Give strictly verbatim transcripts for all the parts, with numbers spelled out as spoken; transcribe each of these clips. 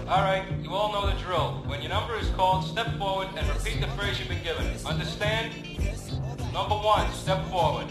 All right, you all know the drill. When your number is called, step forward and repeat the phrase you've been given. Understand? Number one, step forward.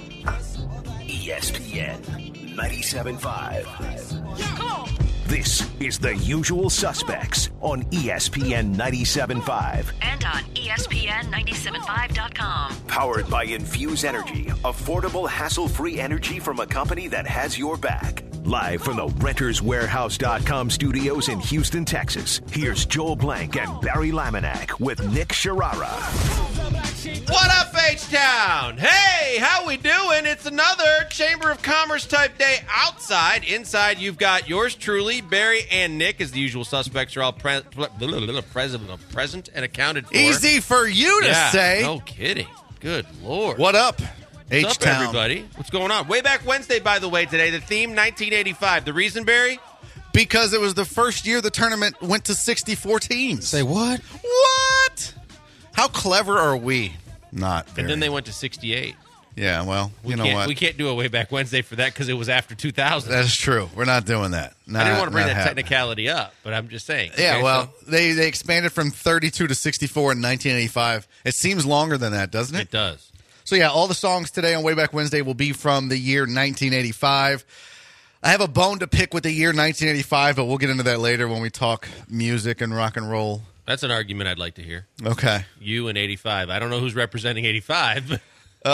E S P N ninety-seven point five. Yeah, come on. This is The Usual Suspects on E S P N ninety-seven point five. And on E S P N ninety-seven five dot com. Powered by Infuse Energy, affordable, hassle-free energy from a company that has your back. Live from the Renters Warehouse dot com studios in Houston, Texas, here's Joel Blank and Barry Laminack with Nick Sharara. What up, H-Town? Hey, how we doing? It's another Chamber of Commerce type day outside. Inside, you've got yours truly, Barry and Nick, as the usual suspects are all pre- pre- present, present and accounted for. Easy for you to yeah, say. No kidding. Good Lord. What up, What's up, H-Town? everybody? What's going on? Way Back Wednesday, by the way, today. The theme, nineteen eighty-five. The reason, Barry? Because it was the first year the tournament went to sixty-four teams. Say what? What? How clever are we? Not very. And then they went to sixty-eight. Yeah, well, you we know can't, what? We can't do a Way Back Wednesday for that because it was after two thousand. That's true. We're not doing that. Not, I didn't want to bring that happening. technicality up, but I'm just saying. Yeah, Okay, well, so they, they expanded from thirty-two to sixty-four in nineteen eighty-five. It seems longer than that, doesn't it? it does. So, yeah, all the songs today on Way Back Wednesday will be from the year nineteen eighty-five. I have a bone to pick with the year nineteen eighty-five, but we'll get into that later when we talk music and rock and roll. That's an argument I'd like to hear. Okay. You and eighty-five. I don't know who's representing eighty-five, but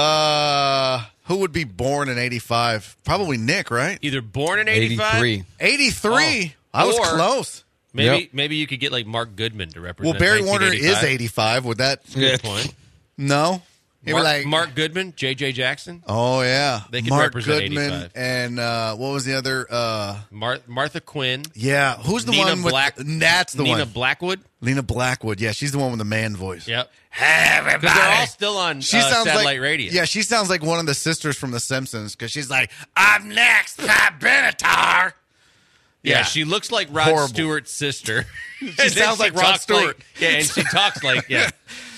Uh, who would be born in eighty-five? Probably Nick, right? either born in eighty-five. eighty-three. eighty-three. Oh. I was Or- close. Maybe Yep. maybe you could get like Mark Goodman to represent. Well, Barry Warner is nineteen eighty-five. eighty-five. Would that? Good point. No. He Mark, was like Mark Goodman, J J Jackson, Oh yeah, They could Mark represent Goodman eighty-five. and uh, what was the other? Uh, Mar- Martha Quinn, yeah, who's the Nina one with? Black- That's the Nina one. Blackwood. Lena Blackwood. Yeah, she's the one with the man voice. Yep. Everybody. Because they're all still on She uh, sounds satellite like radio. Yeah, she sounds like one of the sisters from The Simpsons because she's like, "I'm next, Pat Benatar." Yeah, Yeah. she looks like Rod Horrible. Stewart's sister. she sounds like Rod Stewart. yeah, and she talks like yeah.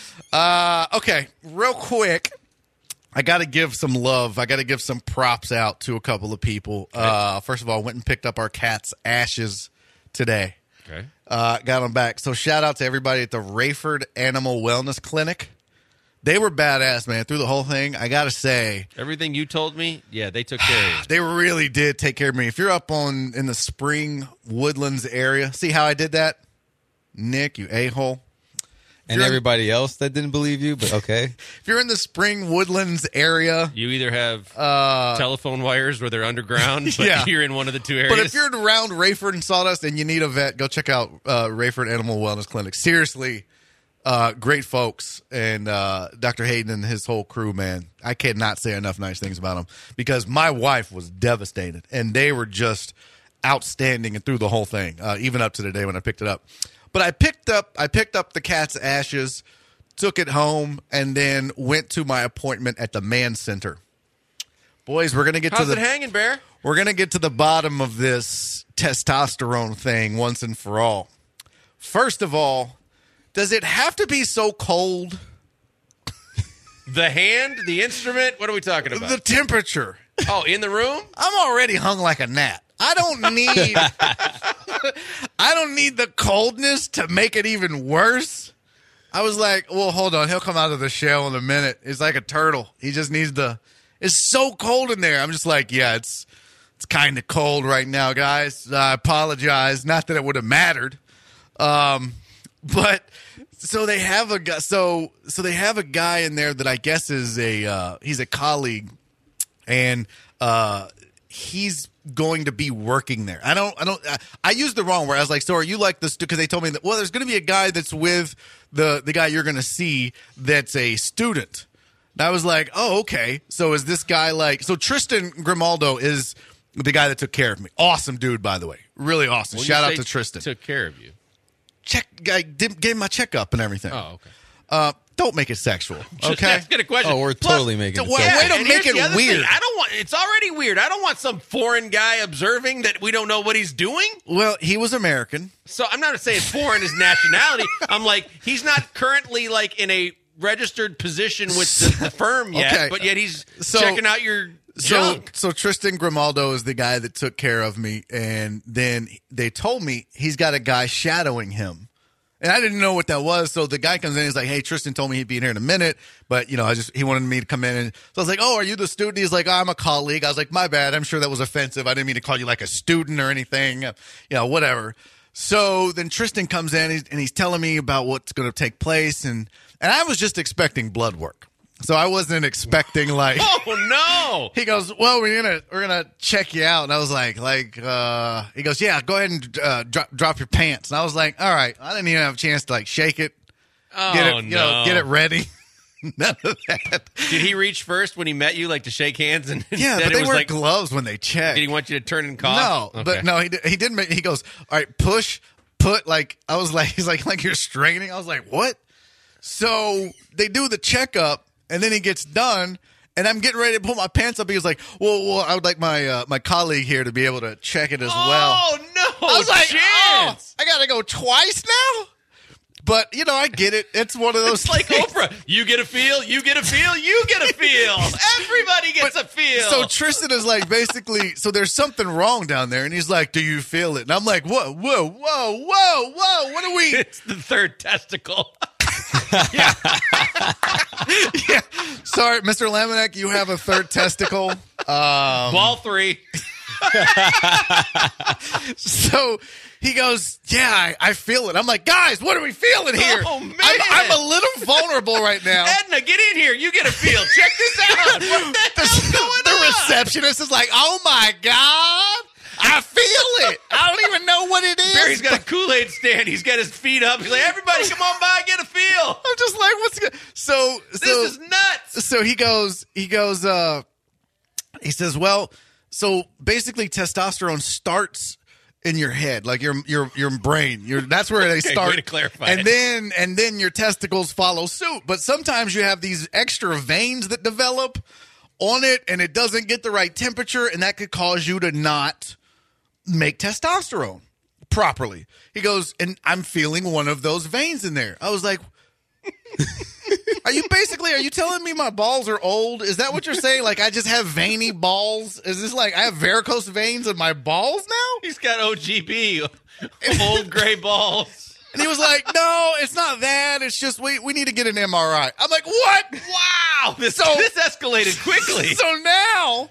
Uh, okay, real quick, I got to give some love. I got to give some props out to a couple of people. Uh, first of all, I went and picked up our cat's ashes today. Okay. Uh, got them back. So shout out to everybody at the Rayford Animal Wellness Clinic. They were badass, man. Through the whole thing, I got to say, Everything you told me, yeah, they took care of you. they really did take care of me. If you're up on in the Spring Woodlands area, see how I did that? Nick, you a-hole. And You're in- everybody else that didn't believe you, but okay. If you're in the Spring Woodlands area, You either have uh, telephone wires where they're underground, but Yeah. you're in one of the two areas. but if you're around Rayford and Sawdust and you need a vet, go check out uh, Rayford Animal Wellness Clinic. Seriously, uh, great folks. And uh, Doctor Hayden and his whole crew, man, I cannot say enough nice things about them because my wife was devastated and they were just outstanding and through the whole thing, uh, even up to the day when I picked it up. But I picked up I picked up the cat's ashes, took it home, and then went to my appointment at the Man Center. Boys, we're gonna get How's to it the hanging, Bear? we're gonna get to the bottom of this testosterone thing once and for all. First of all, does it have to be so cold? The hand, the instrument. What are we talking about? The temperature. oh, in the room? I'm already hung like a gnat. I don't need I don't need the coldness to make it even worse. I was like, well, hold on. He'll come out of the shell in a minute. He's like a turtle. He just needs to it's so cold in there. I'm just like, yeah, it's it's kind of cold right now, guys. I apologize. Not that it would have mattered. Um, but so they have a guy so so they have a guy in there that I guess is a uh, he's a colleague and uh, he's going to be working there. I don't, I don't, I, I used the wrong word. I was like, so are you like this? Because they told me that, well, there's going to be a guy that's with the, the guy you're going to see that's a student. And I was like, oh, okay. So is this guy like, so Tristan Grimaldo is the guy that took care of me. Awesome dude, by the way. Really awesome. When Shout you out say to Tristan. Took care of you. Check, guy did, gave my checkup and everything. Oh, okay. Uh, don't make it sexual. Just Okay. asking a question. Oh, we're Plus, totally making it way- sexual. way to and make here's it the other weird. thing. I don't want. It's already weird. I don't want some foreign guy observing that we don't know what he's doing. Well, he was American. So I'm not saying foreign is nationality. I'm like he's not currently like in a registered position with the, the firm yet, Okay. but yet he's So- checking out your So, Junk. so Tristan Grimaldo is the guy that took care of me, and then they told me he's got a guy shadowing him, and I didn't know what that was. So the guy comes in, he's like, "Hey, Tristan told me he'd be in here in a minute, but you know, I just he wanted me to come in." And so I was like, "Oh, are you the student?" He's like, "I'm a colleague." I was like, "My bad. I'm sure that was offensive. I didn't mean to call you like a student or anything. You know, whatever." So then Tristan comes in and he's telling me about what's going to take place, and and I was just expecting blood work. So I wasn't expecting like, Oh no! he goes, well, we're gonna we're gonna check you out, and I was like, like, uh, he goes, yeah, go ahead and uh, drop drop your pants, and I was like, all right, I didn't even have a chance to like shake it, Oh get it, no! you know, get it ready. None of that. Did he reach first when he met you, like to shake hands? And Yeah, instead but it they was weren't like, gloves when they checked. did he want you to turn and cough? No, Okay. but no, he did, he didn't. Make, he goes, all right, push, put. Like I was like, he's like, like you're straining. I was like, what? So they do the checkup. And then he gets done, and I'm getting ready to pull my pants up. He was like, well, well I would like my uh, my colleague here to be able to check it as well. Oh no! I was like, oh, chance. I got to go twice now? But, you know, I get it. It's one of those It's like things. Oprah. You get a feel, you get a feel, you get a feel. Everybody gets a feel. So Tristan is like, basically, so there's something wrong down there. And he's like, do you feel it? And I'm like, whoa, whoa, whoa, whoa, whoa. What are we? it's the third testicle. Yeah. Sorry, Mister Lamanek, you have a third testicle. Um, Ball three. So he goes, yeah, I, I feel it. I'm like, guys, what are we feeling here? Oh, man. I'm, I'm a little vulnerable right now. Edna, get in here. You get a feel. Check this out. What the hell's going the on? receptionist is like, oh my God, I feel it. I don't even know what it is. Barry's got a Kool-Aid stand. He's got his feet up. He's like, everybody come on by, get a feel. I'm just like, what's good? So, This so, is nuts. so he goes, he goes, uh, he says, well, so basically testosterone starts in your head, like your your your brain. Your that's where they Okay, start. way to clarify and it. then and then your testicles follow suit. But sometimes you have these extra veins that develop on it, and it doesn't get the right temperature, and that could cause you to not make testosterone properly. He goes, and I'm feeling one of those veins in there. I was like, are you basically, are you telling me my balls are old? Is that what you're saying? Like I just have veiny balls? Is this like I have varicose veins in my balls now? He's got O G B, old gray balls. And he was like, no, it's not that. It's just we, we need to get an M R I. I'm like, what? Wow, this, So- this escalated quickly. So now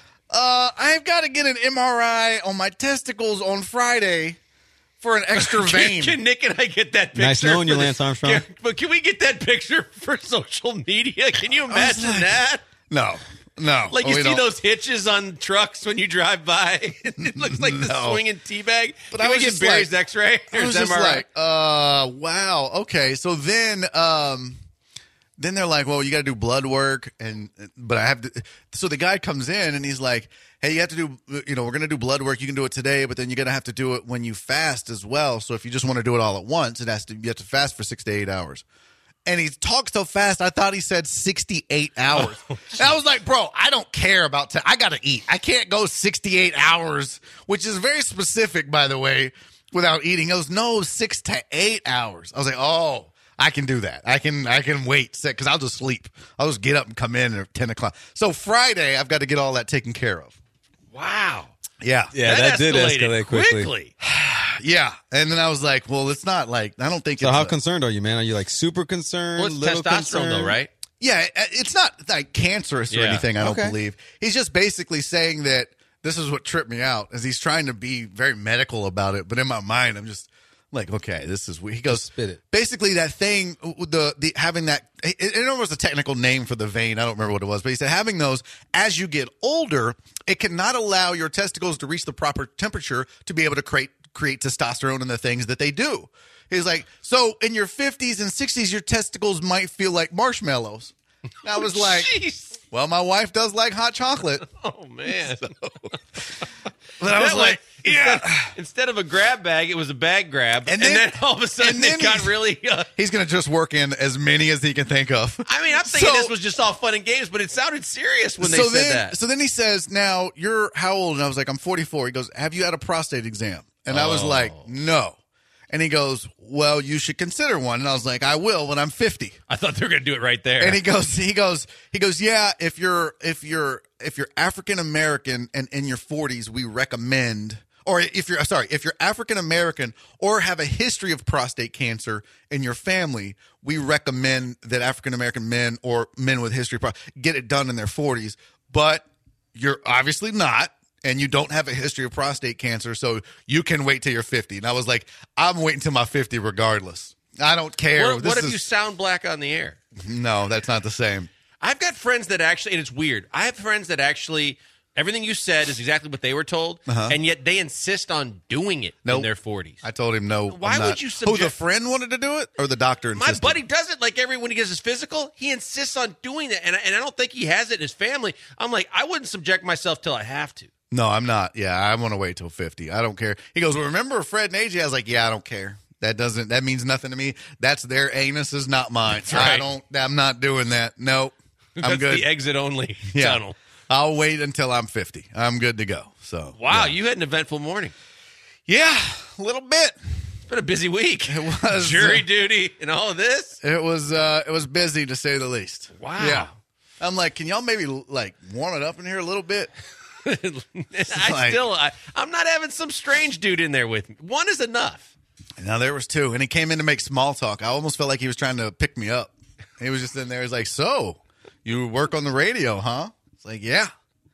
uh, I've got to get an M R I on my testicles on Friday for an extra vein. Can, can Nick and I get that picture? Nice knowing you, for the- Lance Armstrong. Can, but can we get that picture for social media? Can you imagine like- that? No, no. Like you we see don't. those hitches on trucks when you drive by. It looks like the No. swinging teabag. But Can I we was get just Barry's like- X-ray or I was his just M R I? like, uh, wow. Okay. So then, um, then they're like, well, you got to do blood work. And, but I have to, so the guy comes in and he's like, hey, you have to do, you know, we're going to do blood work. You can do it today, but then you're going to have to do it when you fast as well. So if you just want to do it all at once, it has to, you have to fast for six to eight hours. And he talked so fast, I thought he said sixty-eight hours. Oh, and I was like, bro, I don't care about t- I got to eat. I can't go sixty-eight hours, which is very specific, by the way, without eating. He goes, no, six to eight hours. I was like, oh, I can do that. I can I can wait because I'll just sleep. I'll just get up and come in at ten o'clock. So Friday, I've got to get all that taken care of. Wow. Yeah. Yeah, that, did escalated escalate quickly. Yeah. And then I was like, well, it's not like, I don't think So it's how a- concerned are you, man? Are you like super concerned? Well, it's little testosterone, concerned? though, right? Yeah, it- it's not like cancerous or Yeah. anything, I don't Okay. believe. He's just basically saying that this is what tripped me out, is he's trying to be very medical about it, but in my mind, I'm just like, okay, this is weird. He goes, Just spit it. basically that thing, the the having that, it, it was a technical name for the vein. I don't remember what it was, but he said having those as you get older, it cannot allow your testicles to reach the proper temperature to be able to create create testosterone and the things that they do. He's like, so in your fifties and sixties, your testicles might feel like marshmallows. And I was like, Jeez. well, my wife does like hot chocolate. Oh, man. But I was That like, way, yeah. Instead, instead of a grab bag, it was a bag grab. And And then- then, all of a sudden, and then it got he- really... Uh, He's going to just work in as many as he can think of. I mean, I'm thinking So- this was just all fun and games, but it sounded serious when they so said then, that. So then he says, now, you're how old? And I was like, I'm forty-four. He goes, have you had a prostate exam? And I was Oh. like, no. And he goes, well, you should consider one. And I was like, I will when I'm fifty. I thought they were going to do it right there. And he goes, he goes, he goes, yeah, if you're, if you're if you're African American and in your forties, we recommend, or if you're sorry, if you're African American or have a history of prostate cancer in your family, we recommend that African American men or men with history of get it done in their forties. But you're obviously not, and you don't have a history of prostate cancer, so you can wait till you're fifty. And I was like, I'm waiting till my fifty regardless. I don't care. What, This what if is- you sound black on the air? No, that's not the same. I've got friends that actually, and it's weird. I have friends that actually, everything you said is exactly what they were told, Uh-huh. and yet they insist on doing it Nope. in their forties. I told him no. Why I'm would not. you Who, the subject- friend wanted to do it, or the doctor My insisted? buddy does it like every when he gets his physical, he insists on doing that, and I, and I don't think he has it in his family. I'm like, I wouldn't subject myself till I have to. No, I'm not. Yeah, I want to wait till fifty. I don't care. He goes, well, remember Fred and A J? I was like, yeah, I don't care. That doesn't. That means nothing to me. That's their anus, is not mine. That's right. I don't. I'm not doing that. Nope. I'm That's good. the exit only Yeah. tunnel. I'll wait until I'm fifty. I'm good to go. So Wow, yeah. you had an eventful morning. Yeah, a little bit. It's been a busy week. It was Jury uh, duty and all of this. It was. Uh, it was busy to say the least. Wow. Yeah. I'm like, can y'all maybe like warm it up in here a little bit? I like- still, I, I'm not having some strange dude in there with me. One is enough. Now there was two, and he came in to make small talk. I almost felt like he was trying to pick me up. He was just in there. He's like, "So, you work on the radio, huh?" It's like, "Yeah."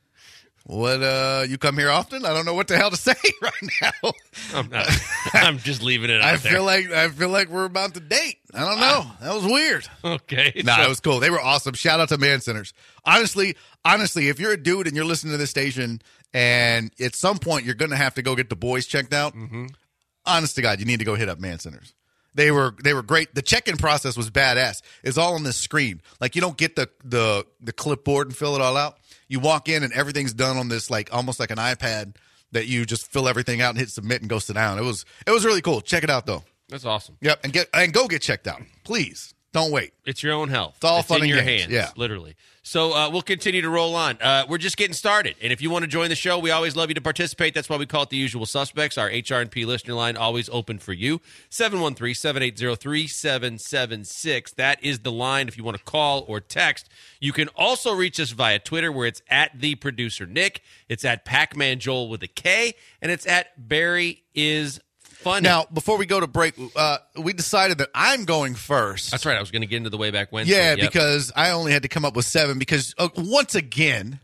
What? Uh, you come here often? I don't know what the hell to say right now. I'm not. I'm just leaving it out I there. feel like I feel like we're about to date. I don't know. That was weird. Okay. No, so- it was cool. They were awesome. Shout out to Man Centers. Honestly, honestly, if you're a dude and you're listening to this station, and at some point you're going to have to go get the boys checked out, Mm-hmm. honest to God, you need to go hit up Man Centers. They were they were great. The check-in process was badass. It's all on this screen. Like, you don't get the the the clipboard and fill it all out. You walk in and everything's done on this, like, almost like an iPad that you just fill everything out and hit submit and go sit down. It was it was really cool. Check it out though. That's awesome. Yep, and get and go get checked out, please. Don't wait. It's your own health. It's all it's fun in and your games, hands, yeah. literally. So uh, we'll continue to roll on. Uh, we're just getting started, and if you want to join the show, we always love you to participate. That's why we call it The Usual Suspects. Our H R and P listener line always open for you. seven one three, seven eight zero, three seven seven six. That is the line if you want to call or text. You can also reach us via Twitter, where it's at The Producer Nick. It's at Pac-Man Joel with a K, and it's at Barry Is Funny. Now, before we go to break, uh, we decided that I'm going first. That's right. I was going to get into the way back Wednesday. Yeah, Yep. because I only had to come up with seven because, uh, once again,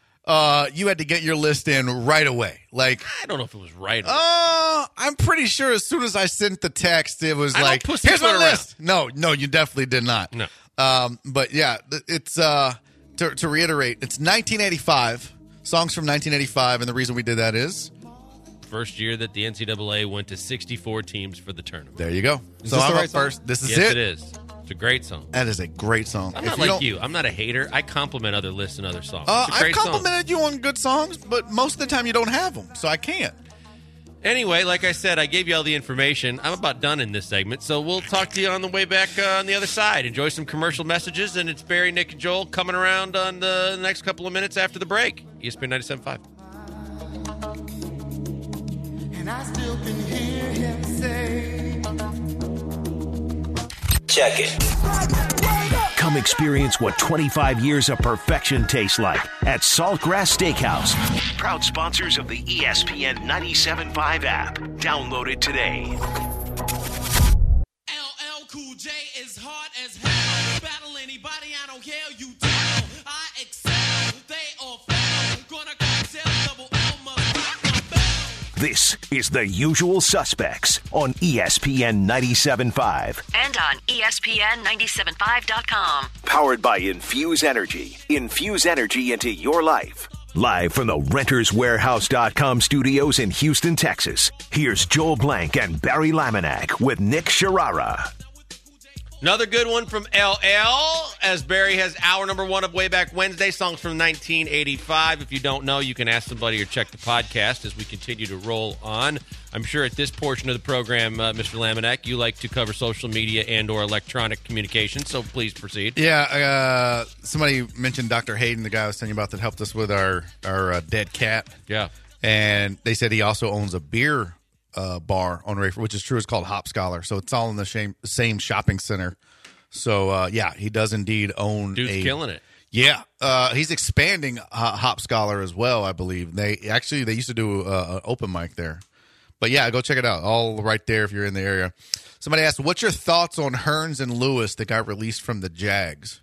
uh, you had to get your list in right away. Like, I don't know if it was right or uh, I'm pretty sure as soon as I sent the text, it was I don't like, pussy here's my foot around." list. No, no, you definitely did not. No. Um, but yeah, th- it's, uh, to, to reiterate, it's nineteen eighty-five, songs from nineteen eighty-five, and the reason we did that is, first year that the N C double A went to sixty-four teams for the tournament. there you go. Is so this I'm the up right song? first. This is yes, it. it is. It's a great song. That is a great song. I'm If not you like don't- you. I'm not a hater. I compliment other lists and other songs. Uh, it's a I've great song. complimented you on good songs, but most of the time you don't have them, so I can't. Anyway, like I said, I gave you all the information. I'm about done in this segment, so we'll talk to you on the way back uh, on the other side. Enjoy some commercial messages, and it's Barry, Nick, and Joel coming around on the next couple of minutes after the break. E S P N ninety-seven point five. And I still can hear him say, Check it. Come experience what twenty-five years of perfection tastes like at Saltgrass Steakhouse. Proud sponsors of the E S P N ninety-seven point five app. Download it today. L L Cool J is hard as hell. Battle anybody, I don't care, you tell. I excel, they all fail. Gonna cocktail, double L must rock the bell. This is The Usual Suspects on E S P N ninety-seven point five. And on E S P N ninety-seven point five dot com. Powered by Infuse Energy. Infuse energy into your life. Live from the Renters Warehouse dot com studios in Houston, Texas. Here's Joel Blank and Barry Laminack with Nick Sharara. Another good one from L L, as Barry has hour number one of Way Back Wednesday, songs from nineteen eighty-five. If you don't know, you can ask somebody or check the podcast as we continue to roll on. I'm sure at this portion of the program, uh, Mister Laminack, you like to cover social media and or electronic communication, so please proceed. Yeah, uh, somebody mentioned Doctor Hayden, the guy I was telling you about that helped us with our, our uh, dead cat. Yeah. And they said he also owns a beer uh, bar on Rayford, which is true. It's called Hop Scholar. So it's all in the same, same shopping center. So, uh, yeah, he does indeed own Dude's a... killing it. Yeah, uh, he's expanding uh, Hop Scholar as well, I believe. They actually they used to do uh, an open mic there. But yeah, go check it out. All right there if you're in the area. Somebody asked, what's your thoughts on Hearns and Lewis that got released from the Jags?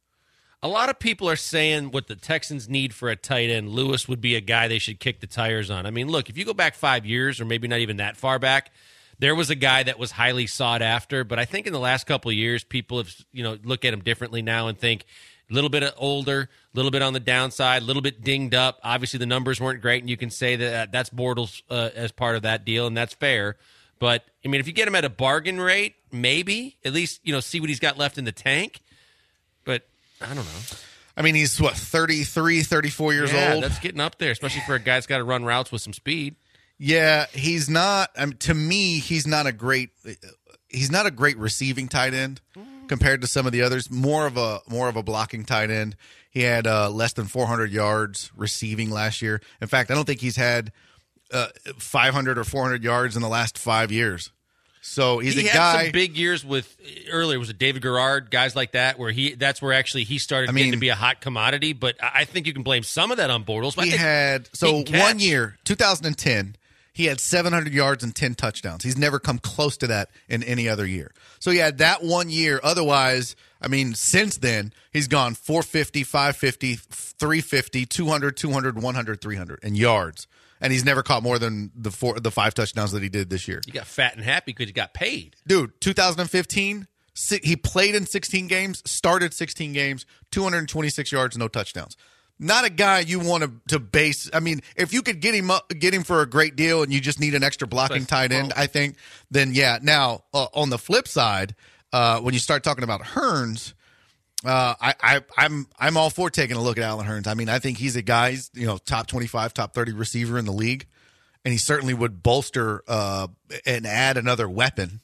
A lot of people are saying what the Texans need for a tight end, Lewis would be a guy they should kick the tires on. I mean, look, if you go back five years or maybe not even that far back, there was a guy that was highly sought after. But I think in the last couple of years, people have, you know, look at him differently now and think a little bit older, a little bit on the downside, a little bit dinged up. Obviously, the numbers weren't great, and you can say that that's Bortles uh, as part of that deal, and that's fair. But, I mean, if you get him at a bargain rate, maybe, at least, you know, see what he's got left in the tank. But I don't know. I mean, he's, what, thirty-three, thirty-four years yeah, old? that's getting up there, especially for a guy that's got to run routes with some speed. Yeah, he's not I mean, to me, he's not a great he's not a great receiving tight end compared to some of the others. More of a more of a blocking tight end. He had uh, less than four hundred yards receiving last year. In fact, I don't think he's had uh, five hundred or four hundred yards in the last five years. So he's he a had guy. some big years with earlier was it David Garrard, guys like that, where he that's where actually he started I getting mean, to be a hot commodity. But I I think you can blame some of that on Bortles. But I He think had he so can catch. one year, two thousand ten, he had seven hundred yards and ten touchdowns. He's never come close to that in any other year. So he had that one year. Otherwise, I mean, since then, he's gone four fifty, five fifty, three fifty, two hundred, two hundred, one hundred, three hundred in yards. And he's never caught more than the four, the five touchdowns that he did this year. He got fat and happy because he got paid. Dude, two thousand fifteen, si- he played in sixteen games, started sixteen games, two hundred twenty-six yards, no touchdowns. Not a guy you want to, to base. I mean, if you could get him up, get him for a great deal and you just need an extra blocking But, tight end, well- I think, then yeah. Now, uh, on the flip side, uh, when you start talking about Hearns, uh, I, I, I'm I'm all for taking a look at Allen Hearns. I mean, I think he's a guy, he's, you know, top twenty-five, top thirty receiver in the league, and he certainly would bolster uh, and add another weapon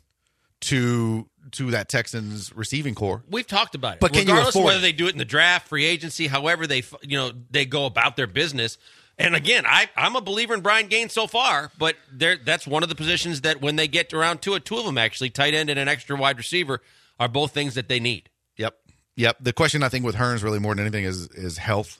to to that Texans receiving core. We've talked about it. But can you regardless of afford whether it? they do it in the draft, free agency, however they you know they go about their business. And again, I, I'm a believer in Brian Gaines so far, but there that's one of the positions that when they get around to it, two of them actually, tight end and an extra wide receiver, are both things that they need. Yep. Yep. The question I think with Hearns really more than anything is is health.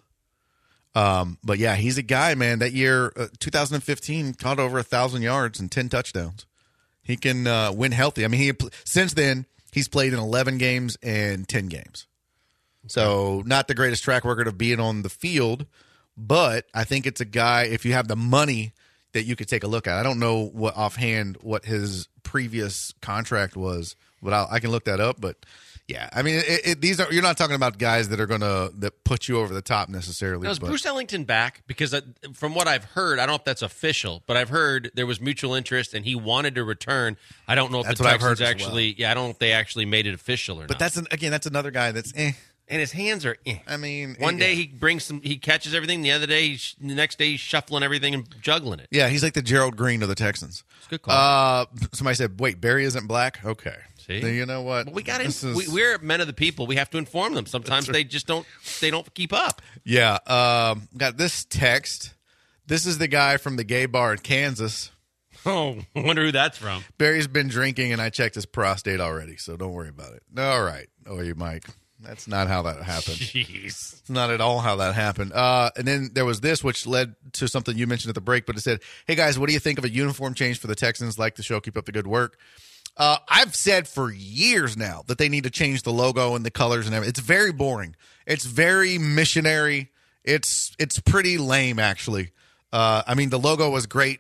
Um, but yeah, he's a guy, man. That year, uh, two thousand fifteen, caught over a thousand yards and ten touchdowns. He can uh, win healthy. I mean, he since then he's played in eleven games and ten games. So not the greatest track record of being on the field, but I think it's a guy. If you have the money, that you could take a look at. I don't know what offhand what his previous contract was, but I'll, I can look that up. But yeah, I mean, it, it, these are you're not talking about guys that are gonna that put you over the top necessarily. Now, is but- Bruce Ellington back? Because uh, from what I've heard, I don't know if that's official, but I've heard there was mutual interest and he wanted to return. I don't know if That's the what I've Texans heard as actually. well. Yeah, I don't know if they actually made it official or But not. that's an, again, that's another guy that's eh. and his hands are. Eh. I mean, One eh, day he brings some, he catches everything. The other day, he's, the next day he's shuffling everything and juggling it. yeah, he's like the Gerald Green of the Texans. It's a good call. Uh, somebody said, "Wait, Barry isn't black." Okay, See? Then you know what? But we got to. This is- We, we're men of the people. We have to inform them. Sometimes they just don't. They don't keep up. Yeah, um, got this text. This is the guy from the gay bar in Kansas. Oh, I wonder who that's from. Barry's been drinking, and I checked his prostate already, so don't worry about it. All right. Oh, you, Mike. That's not how that happened. Jeez. It's not at all how that happened. Uh, and then there was this, which led to something you mentioned at the break, but it said, "Hey, guys, what do you think of a uniform change for the Texans? Like the show. Keep up the good work." Uh, I've said for years now that they need to change the logo and the colors and everything. It's very boring. It's very missionary. It's it's pretty lame, actually. Uh, I mean, the logo was great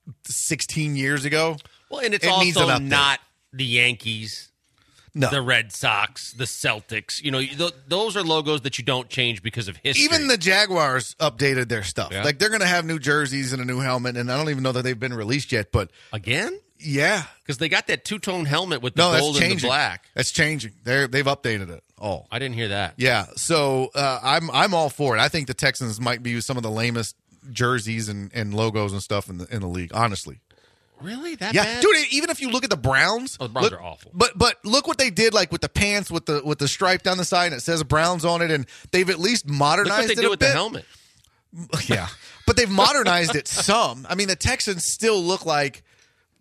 sixteen years ago. Well, and it's It needs also an update. not the Yankees, No. the Red Sox, the Celtics. You know, th- those are logos that you don't change because of history. Even the Jaguars updated their stuff. Yeah. Like, they're going to have new jerseys and a new helmet, and I don't even know that they've been released yet, but again, yeah. because they got that two tone helmet with the No, that's gold and changing. the black. That's changing. They're, they've updated it all. I didn't hear that. Yeah, so uh, I'm I'm all for it. I think the Texans might be some of the lamest jerseys and, and logos and stuff in the in the league, honestly. Really? That Yeah, bad? dude. Even if you look at the Browns, Oh, the Browns look- are awful. But but look what they did, like with the pants, with the with the stripe down the side, and it says Browns on it, and they've at least Look modernized what they it did a with bit. the helmet. Yeah, but they've modernized it some. I mean, the Texans still look like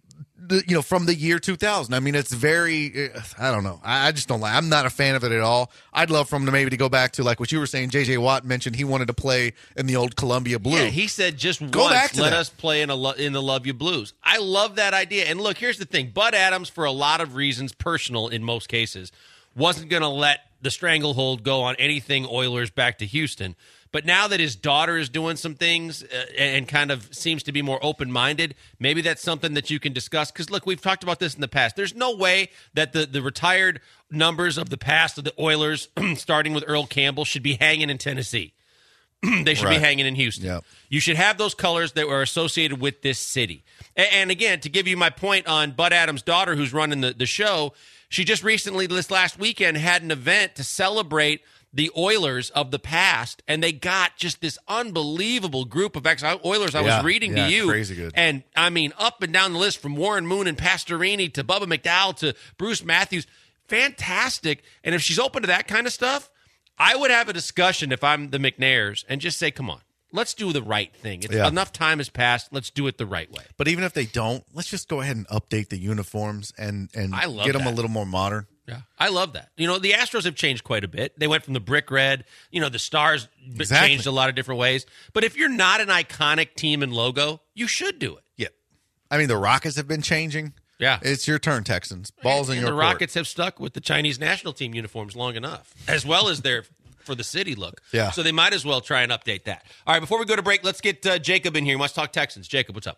the, you know, from the year two thousand. I mean, it's very, I don't know. I, I just don't like, I'm not a fan of it at all. I'd love for him to maybe to go back to like what you were saying. J J Watt mentioned he wanted to play in the old Columbia Blue. Yeah, he said just Go once, back to let that. us play in a lo- in the Love You Blues. I love that idea. And look, here's the thing. Bud Adams, for a lot of reasons, personal in most cases, wasn't going to let the stranglehold go on anything Oilers back to Houston. But now that his daughter is doing some things uh, and kind of seems to be more open-minded, maybe that's something that you can discuss. Because, look, we've talked about this in the past. There's no way that the, the retired numbers of the past of the Oilers, starting with Earl Campbell, should be hanging in Tennessee. They should Right. be hanging in Houston. Yep. You should have those colors that were associated with this city. And, and again, to give you my point on Bud Adams' daughter who's running the, the show, she just recently, this last weekend, had an event to celebrate the Oilers of the past, and they got just this unbelievable group of ex-Oilers. I Yeah, was reading yeah, to you. crazy good. And, I mean, up and down the list from Warren Moon and Pastorini to Bubba McDowell to Bruce Matthews. Fantastic. And if she's open to that kind of stuff, I would have a discussion if I'm the McNairs and just say, come on, let's do the right thing. It's, Yeah. Enough time has passed. Let's do it the right way. But even if they don't, let's just go ahead and update the uniforms and, and I love get them a that. little more modern. Yeah, I love that. You know, the Astros have changed quite a bit. They went from the brick red. You know, the Stars b- Exactly. changed a lot of different ways. But if you're not an iconic team and logo, you should do it. Yeah. I mean, the Rockets have been changing. Yeah. It's your turn, Texans. Balls in and your the court. Rockets have stuck with the Chinese national team uniforms long enough, as well as their for the city look. Yeah. So they might as well try and update that. All right, before we go to break, let's get uh, Jacob in here. He wants to talk Texans. Jacob, what's up?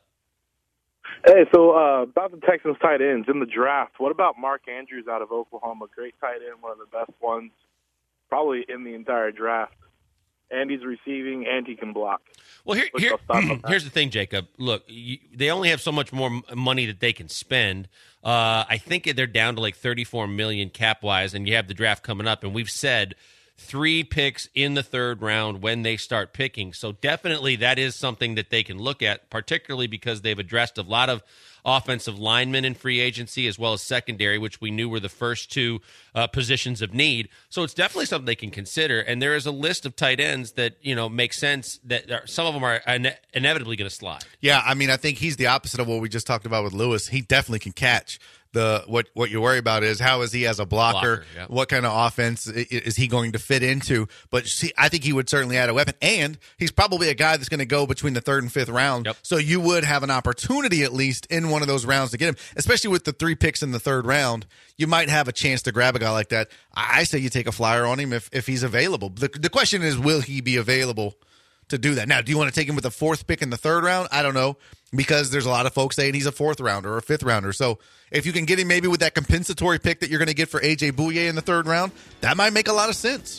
Hey, so uh, about the Texans tight ends in the draft, what about Mark Andrews out of Oklahoma? Great tight end, one of the best ones probably in the entire draft. And he's receiving, and he can block. Well, here, What's here your thoughts on that? here's the thing, Jacob. Look, you, they only have so much more m- money that they can spend. Uh, I think they're down to like thirty-four million dollars cap-wise, and you have the draft coming up, and we've said three picks in the third round when they start picking. So definitely that is something that they can look at, particularly because they've addressed a lot of offensive linemen in free agency as well as secondary, which we knew were the first two uh, positions of need. So it's definitely something they can consider. And there is a list of tight ends that, you know, make sense that are, some of them are ine- inevitably going to slide. Yeah, I mean, I think he's the opposite of what we just talked about with Lewis. He definitely can catch. The what what you worry about is how is he as a blocker? Blocker, yeah. What kind of offense i- is he going to fit into? But see, I think he would certainly add a weapon, and he's probably a guy that's going to go between the third and fifth round. Yep. So you would have an opportunity at least in one of those rounds to get him, especially with the three picks in the third round. You might have a chance to grab a guy like that. I I say you take a flyer on him if if he's available. The the question is, will he be available to do that? Now, do you want to take him with a fourth pick in the third round? I don't know, because there's a lot of folks saying he's a fourth rounder or a fifth rounder. So if you can get him maybe with that compensatory pick that you're going to get for A J Bouye in the third round, that might make a lot of sense.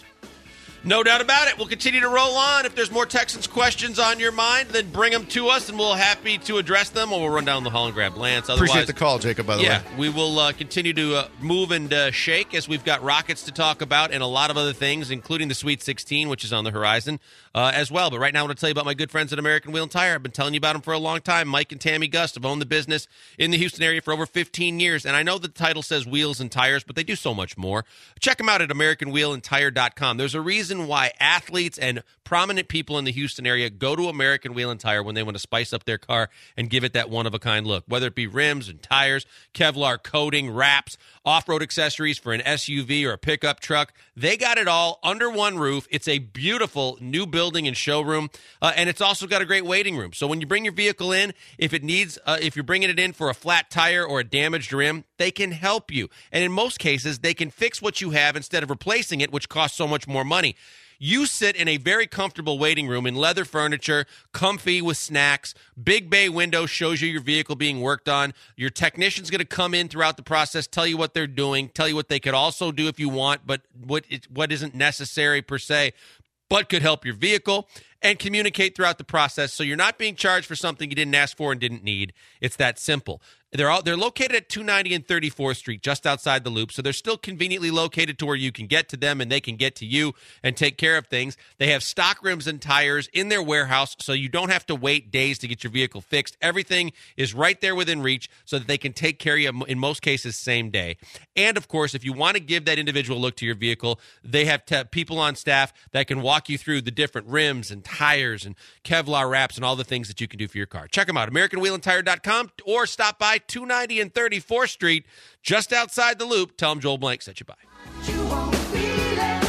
No doubt about it. We'll continue to roll on. If there's more Texans questions on your mind, then bring them to us, and we'll happy to address them, or we'll run down the hall and grab Lance. Otherwise, Appreciate the call, Jacob, by the yeah, way. we will uh, continue to uh, move and uh, shake as we've got Rockets to talk about and a lot of other things, including the Sweet sixteen, which is on the horizon uh, as well. But right now I want to tell you about my good friends at American Wheel and Tire. I've been telling you about them for a long time. Mike and Tammy Gust have owned the business in the Houston area for over fifteen years, and I know the title says wheels and tires, but they do so much more. Check them out at American Wheel and Tire dot com. There's a reason why athletes and prominent people in the Houston area go to American Wheel and Tire when they want to spice up their car and give it that one-of-a-kind look, whether it be rims and tires, Kevlar coating, wraps, off-road accessories for an S U V or a pickup truck. They got it all under one roof. It's a beautiful new building and showroom, uh, and it's also got a great waiting room. So when you bring your vehicle in, if it needs, uh, if you're bringing it in for a flat tire or a damaged rim, they can help you. And in most cases, they can fix what you have instead of replacing it, which costs so much more money. You sit in a very comfortable waiting room in leather furniture, comfy with snacks. Big bay window shows you your vehicle being worked on. Your technician's going to come in throughout the process, tell you what they're doing, tell you what they could also do if you want, but what it, what isn't necessary per se, but could help your vehicle, and communicate throughout the process so you're not being charged for something you didn't ask for and didn't need. It's that simple. They're all, they're located at two ninety and thirty-fourth Street, just outside the Loop, so they're still conveniently located to where you can get to them and they can get to you and take care of things. They have stock rims and tires in their warehouse, so you don't have to wait days to get your vehicle fixed. Everything is right there within reach so that they can take care of you, in most cases, same day. And, of course, if you want to give that individual look to your vehicle, they have t- people on staff that can walk you through the different rims and tires and Kevlar wraps and all the things that you can do for your car. Check them out, American Wheel and Tire dot com, or stop by two ninety and thirty-fourth Street, just outside the Loop. Tell them Joel Blank sent you by. You won't feel it.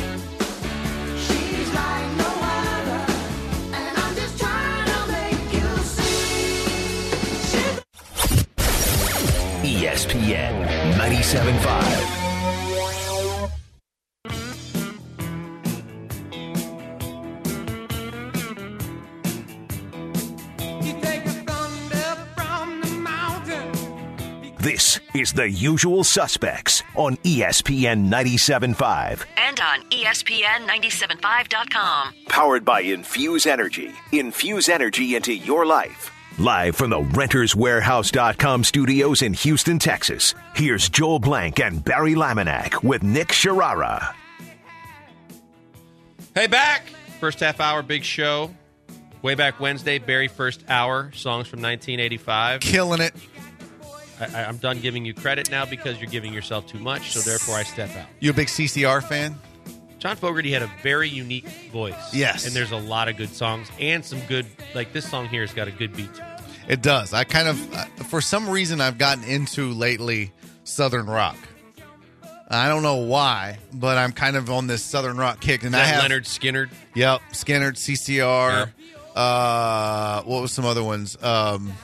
She's like no other, and I'm just trying to make you see. She's E S P N ninety-seven point five. This is The Usual Suspects on E S P N ninety-seven point five. And on E S P N ninety-seven point five dot com. Powered by Infuse Energy. Infuse energy into your life. Live from the Renters Warehouse dot com studios in Houston, Texas, here's Joel Blank and Barry Laminack with Nick Sharara. Hey, back. First half hour, big show. Way back Wednesday, Barry first hour, songs from nineteen eighty-five. Killing it. I, I'm done giving you credit now because you're giving yourself too much, so therefore I step out. You a big C C R fan? John Fogerty had a very unique voice. Yes. And there's a lot of good songs and some good, like this song here has got a good beat to it. It does. I kind of, uh, for some reason, I've gotten into lately Southern rock. I don't know why, but I'm kind of on this Southern rock kick. And Is that I have Leonard Skinner? Yep, Skinner, C C R. Yeah. Uh, what was some other ones? Um,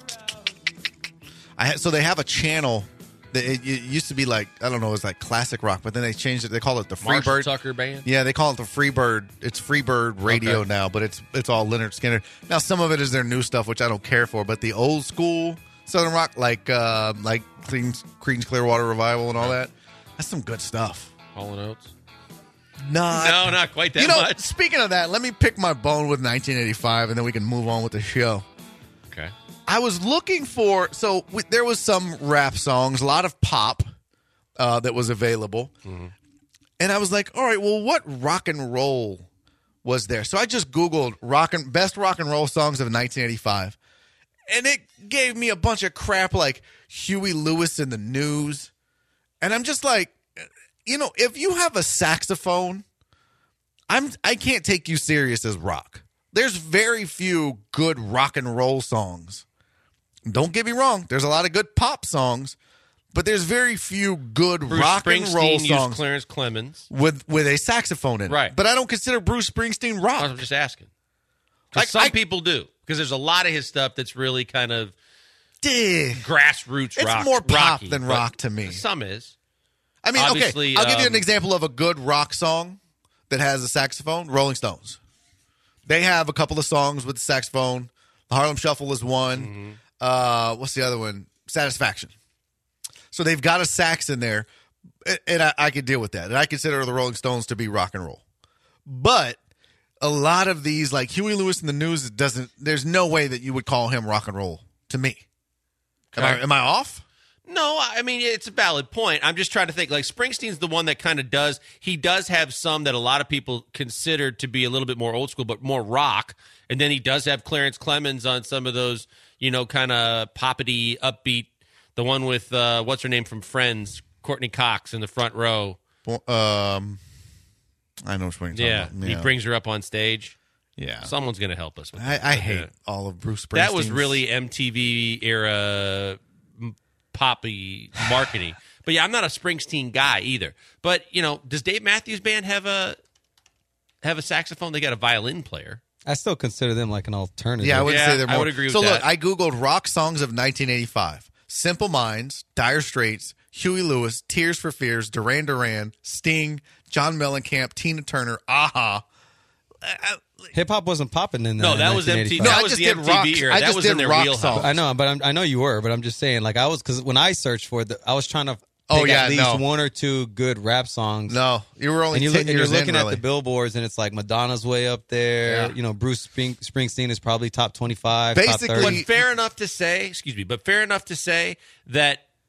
I had, so they have a channel that it, it used to be like, I don't know, it was like classic rock, but then they changed it. They call it the Marshall Freebird Tucker Band? Yeah, they call it the Freebird. It's Freebird Radio Okay. now, but it's it's all Leonard Skinner. Now some of it is their new stuff, which I don't care for, but the old school Southern rock, like uh, like Creedence, Creedence Clearwater Revival and all that, that's some good stuff. Hall and Oates? Not, No, not quite that you know, much. speaking of that, let me pick my bone with nineteen eighty-five, and then we can move on with the show. Okay. I was looking for, so we, there was some rap songs, a lot of pop uh, that was available. Mm-hmm. And I was like, all right, well, what rock and roll was there? So I just Googled rock and best rock and roll songs of nineteen eighty-five. And it gave me a bunch of crap like Huey Lewis and the News. And I'm just like, you know, if you have a saxophone, I'm I can't take you serious as rock. There's very few good rock and roll songs. Don't get me wrong. There's a lot of good pop songs, but there's very few good Bruce rock and roll Springsteen used songs Clarence Clemens. with with a saxophone in it. Right. But I don't consider Bruce Springsteen rock. I'm just asking. 'Cause Like, some I- people do. Because there's a lot of his stuff that's really kind of Duh. grassroots It's rock. more pop rocky, than but rock to me. Some is. I mean, Obviously, okay, I'll give you um, an example of a good rock song that has a saxophone, Rolling Stones. They have a couple of songs with the saxophone. The Harlem Shuffle is one. Mm-hmm. Uh, what's the other one? Satisfaction. So they've got a sax in there, and- and I, I could deal with that. And I consider the Rolling Stones to be rock and roll. But a lot of these, like Huey Lewis and the News, doesn't. There's no way that you would call him rock and roll to me. Am I, Okay. am I off? No, I mean, it's a valid point. I'm just trying to think. Like, Springsteen's the one that kind of does, he does have some that a lot of people consider to be a little bit more old school, but more rock. And then he does have Clarence Clemens on some of those, you know, kind of poppity, upbeat. The one with, uh, what's her name from Friends, Courtney Cox in the front row. Um, I know which one you're Yeah, talking he about. brings her up on stage. Yeah. Someone's going to help us with I, that. I But, hate uh, all of Bruce Springsteen's. That was really M T V era m- poppy marketing. But yeah, I'm not a Springsteen guy either. But you know, does Dave Matthews Band have a have a saxophone? They got a violin player. I still consider them like an alternative. Yeah, I would Yeah, say they're more. I would agree with so that. look, I googled rock songs of nineteen eighty-five: Simple Minds, Dire Straits, Huey Lewis, Tears for Fears, Duran Duran, Sting, John Mellencamp, Tina Turner, Aha. Hip hop wasn't popping in No, uh, that was M T V. nineteen eighty-five. No, that I was just the did M T V rock- era. I That just was did in their rock wheelhouse. songs. I know, but I'm, I know you were, but I'm just saying, like I was, because when I searched for it, I was trying to pick Oh, yeah, at least no. one or two good rap songs. No, you were only and, you ten look, and you're years looking in, at really. the billboards, and it's like Madonna's way up there. Yeah. You know, Bruce Spring, Springsteen is probably top twenty-five, Basically- top But thirty. fair enough to say, excuse me, but fair enough to say that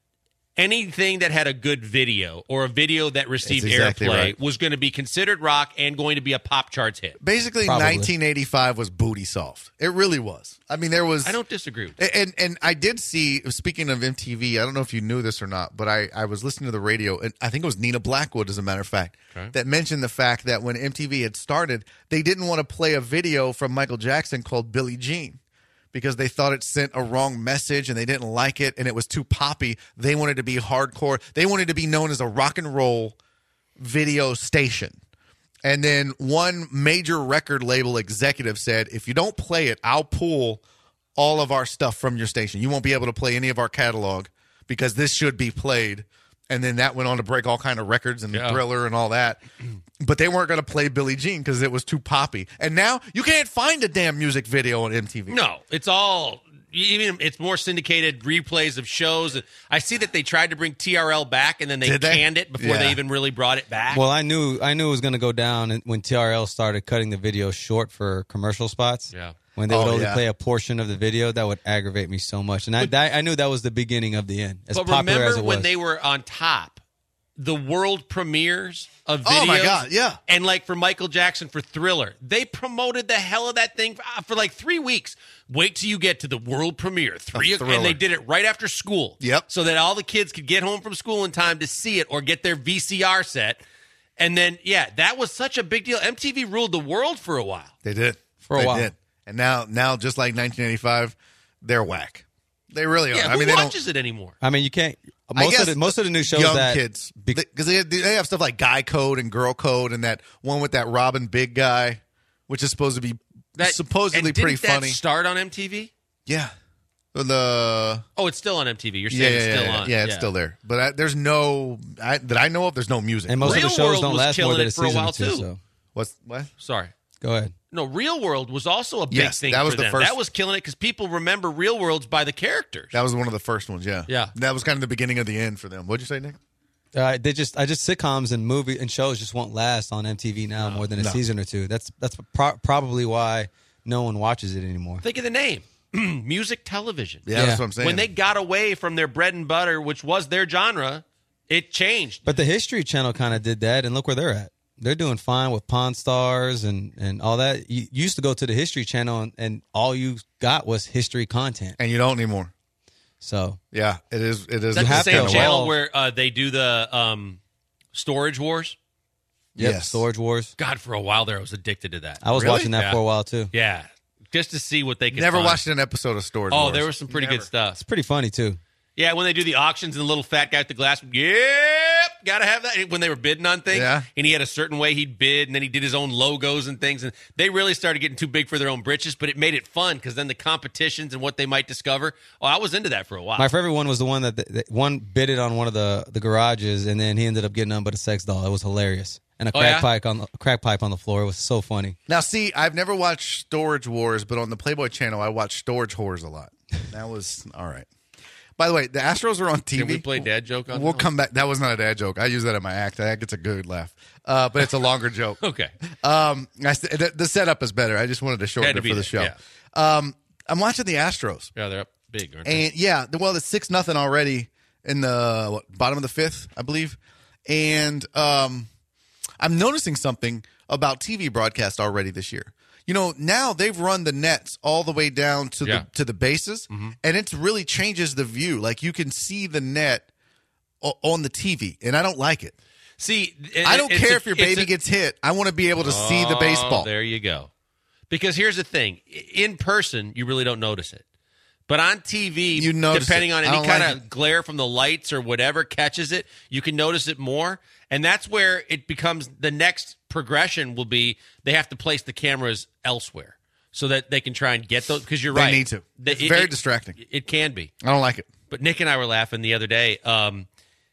anything that had a good video or a video that received That's exactly airplay right. was going to be considered rock and going to be a pop charts hit. Basically, Probably. nineteen eighty-five was booty soft. It really was. I mean, there was. I don't disagree with that. And and I did see. Speaking of M T V, I don't know if you knew this or not, but I I was listening to the radio, and I think it was Nina Blackwood, as a matter of fact, Okay. that mentioned the fact that when M T V had started, they didn't want to play a video from Michael Jackson called Billie Jean, because they thought it sent a wrong message and they didn't like it and it was too poppy. They wanted to be hardcore. They wanted to be known as a rock and roll video station. And then one major record label executive said, if you don't play it, I'll pull all of our stuff from your station. You won't be able to play any of our catalog because this should be played. And then that went on to break all kind of records and Yeah. Thriller and all that. But they weren't going to play Billie Jean because it was too poppy. And now you can't find a damn music video on M T V. No, it's all even. It's more syndicated replays of shows. I see that they tried to bring T R L back, and then they, Did they? canned it before Yeah. they even really brought it back. Well, I knew I knew it was going to go down and- when T R L started cutting the video short for commercial spots. Yeah. When they would Oh, only yeah. play a portion of the video, that would aggravate me so much. And I, that, I knew that was the beginning of the end. As but popular remember as it when was. they were on top, the world premieres of videos. Oh, my God, yeah. And like for Michael Jackson for Thriller, they promoted the hell of that thing for, for like three weeks. Wait till you get to the world premiere, three, Thriller. and they did it right after school. Yep. So that all the kids could get home from school in time to see it or get their V C R set. And then, yeah, that was such a big deal. M T V ruled the world for a while. They did. For a they while. Did. And now, now, just like nineteen eighty-five, they're whack. They really are. Yeah, I who mean, they don't. watches it anymore? I mean, you can't. I Most guess of the most of the new shows young that kids, be- because they, they have stuff like Guy Code and Girl Code, and that one with that Robin Big guy, which is supposed to be That, supposedly and didn't pretty that funny. start on M T V? Yeah, the Oh, it's still on M T V. You're saying yeah, yeah, it's yeah, still yeah, on. yeah, it's still there. But I, there's no I, that I know of. There's no music. and most Real of the shows World don't was last more killing than it a for a season while, or two. too. So What's what? Sorry. go ahead. No, Real World was also a big Yes, thing that was for the them. first- That was killing it because people remember Real Worlds by the characters. That was one of the first ones. Yeah, Yeah. That was kind of the beginning of the end for them. What'd you say, Nick? Uh, they just, I just sitcoms and movie and shows just won't last on M T V now more than a no. season or two. That's that's pro- probably why no one watches it anymore. Think of the name. Music television. Yeah, Yeah. that's what I'm saying. When they got away from their bread and butter, which was their genre, it changed. But the History Channel kind of did that, and look where they're at. They're doing fine with Pawn Stars and, and all that. You, you used to go to the History Channel, and, and all you got was history content. and you don't anymore. So Yeah, it is. It is. That's have the to same channel evolve. where uh, they do the um, Storage Wars. yep, Yes. Storage Wars. God, for a while there, I was addicted to that. I was Really? watching that Yeah. for a while too. Yeah, just to see what they could Never find. watched an episode of Storage Oh, Wars. there was some pretty Never. good stuff. It's pretty funny too. Yeah, when they do the auctions and the little fat guy with the glass, yep, gotta have that. When they were bidding on things, Yeah. and he had a certain way he'd bid, and then he did his own logos and things, and they really started getting too big for their own britches, but it made it fun because then the competitions and what they might discover. Oh, I was into that for a while. My favorite one was the one that, that one bidded on one of the, the garages, and then he ended up getting none but a sex doll. It was hilarious, and a Oh, crack yeah? pipe on the a crack pipe on the floor. It was so funny. Now, see, I've never watched Storage Wars, but on the Playboy channel, I watched Storage Whores a lot. That was all right. By the way, the Astros are on T V. Can we play dad joke on We'll that? come back. That was not a dad joke. I use that in my act. That gets a good laugh, uh, but it's a longer joke. Okay. Um, I, st- the, the setup is better. I just wanted to shorten Had to it be for the there, show. Um, I'm watching the Astros, Yeah, they're up big, aren't they? and yeah, the- well, it's six nothing already in the what, bottom of the fifth, I believe, and um, I'm noticing something about T V broadcast already this year. You know, now they've run the nets all the way down to Yeah. the to the bases, and it really changes the view. Like you can see the net o- on the T V, and I don't like it. See, I don't it's care a- if your it's baby a- gets hit. I want to be able to see the Oh, baseball. There you go. Because here's the thing: in person, you really don't notice it, but on T V, You notice depending it. on I any don't kind like of it. glare from the lights or whatever catches it, you can notice it more, and that's where it becomes the next progression. Will be they have to place the cameras elsewhere so that they can try and get those. Because you're They right, need to. The- It's it- very it- distracting. It can be. I don't like it. But Nick and I were laughing the other day. Um,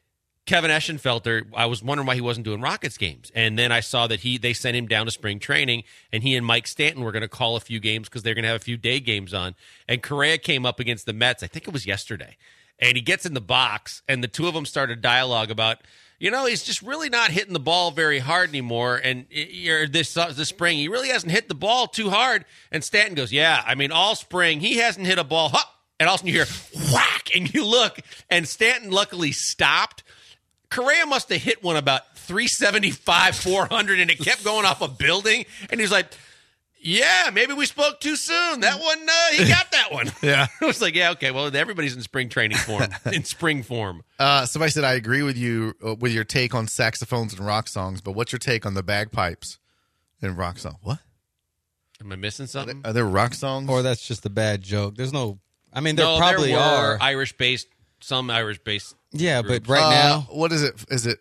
Kevin Eschenfelter, I was wondering why he wasn't doing Rockets games. And then I saw that he they sent him down to spring training, and he and Mike Stanton were going to call a few games because they're going to have a few day games on. And Correa came up against the Mets, I think it was yesterday. And he gets in the box, and the two of them started dialogue about, you know, he's just really not hitting the ball very hard anymore. And uh, this uh, this spring, he really hasn't hit the ball too hard. And Stanton goes, yeah, I mean, all spring, he hasn't hit a ball. Huh! And all of a sudden you hear, whack, and you look, and Stanton luckily stopped. Correa must have hit one about three seventy-five, four hundred, and it kept going off a building. And he's like, yeah, maybe we spoke too soon. That one, uh, he got that one. Yeah. I was like, yeah, okay, well, everybody's in spring training form, in spring form. Uh, somebody said, I agree with you uh, with your take on saxophones and rock songs, but what's your take on the bagpipes in rock songs? What? Am I missing something? Are there rock songs? Or that's just a bad joke. There's no. I mean, there no, probably there were are. Irish-based, some Irish-based. Yeah, but groups. right Uh, now, what is it? Is it?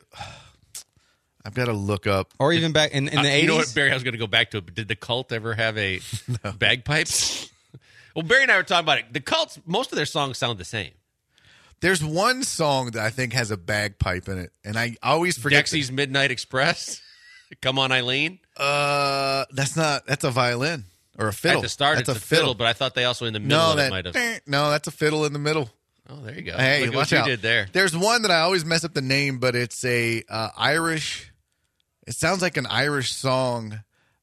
I've got to look up. or even back in, in Uh, the you eighties. know what, Barry? I was going to go back to it, but did the Cult ever have a bagpipes? Well, Barry and I were talking about it. The Cults, most of their songs sound the same. There's one song that I think has a bagpipe in it, and I always forget. Dexy's Midnight Express. Come on, Eileen. Uh, that's not. That's a violin or a fiddle. At the start, that's it's a a fiddle, but I thought they also in the middle no, of that, it might have. eh, no, that's a fiddle in the middle. Oh, there you go. Hey, Look at watch what you out. did there. There's one that I always mess up the name, but it's a uh, Irish. It sounds like an Irish song.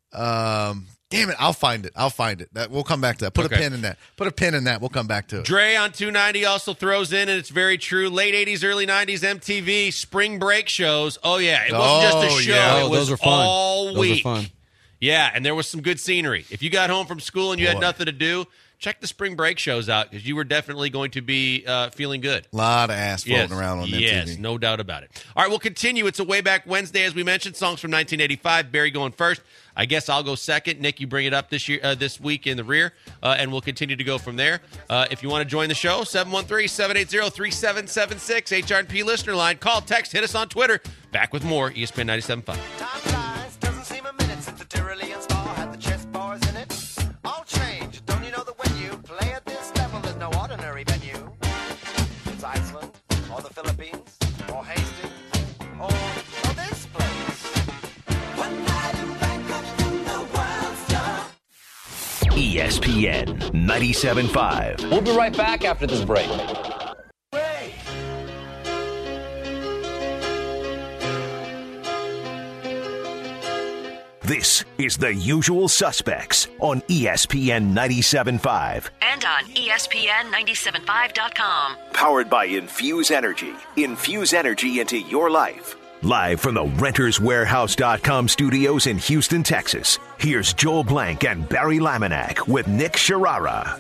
Um, damn it, I'll find it. I'll find it. That we'll come back to that. Put Okay. a pin in that. Put a pin in that. We'll come back to it. Dre on two ninety also throws in, and it's very true, late eighties, early nineties M T V spring break shows. Oh, yeah. It wasn't just Oh, a show. yeah. It Oh, was those were fun. all Those were week. fun. Yeah, and there was some good scenery. If you got home from school and you had Boy. nothing to do, check the spring break shows out because you were definitely going to be uh, feeling good. A lot of ass floating Yes, around on yes, M T V. no doubt about it. All right, we'll continue. It's a Way Back Wednesday, as we mentioned. Songs from nineteen eighty-five. Barry going first. I guess I'll go second. Nick, you bring it up this year, uh, this week in the rear, uh, and we'll continue to go from there. Uh, if you want to join the show, seven one three, seven eight zero, three seven seven six, H R and P listener line. Call, text, hit us on Twitter. Back with more E S P N ninety-seven point five. Time flies, doesn't seem a minute since the Tyrolean spa had the chess bars in it. All change, don't you know that when you play at this level, there's no ordinary venue? It's Iceland, or the Philippines, or Hastings, or, or this place. One night in Bangkok when the world stopped. E S P N ninety-seven point five. We'll be right back after this break. This is The Usual Suspects on E S P N ninety-seven point five. And on E S P N ninety-seven point five dot com. Powered by Infuse Energy. Infuse energy into your life. Live from the Renters Warehouse dot com studios in Houston, Texas. Here's Joel Blank and Barry Laminack with Nick Sharara.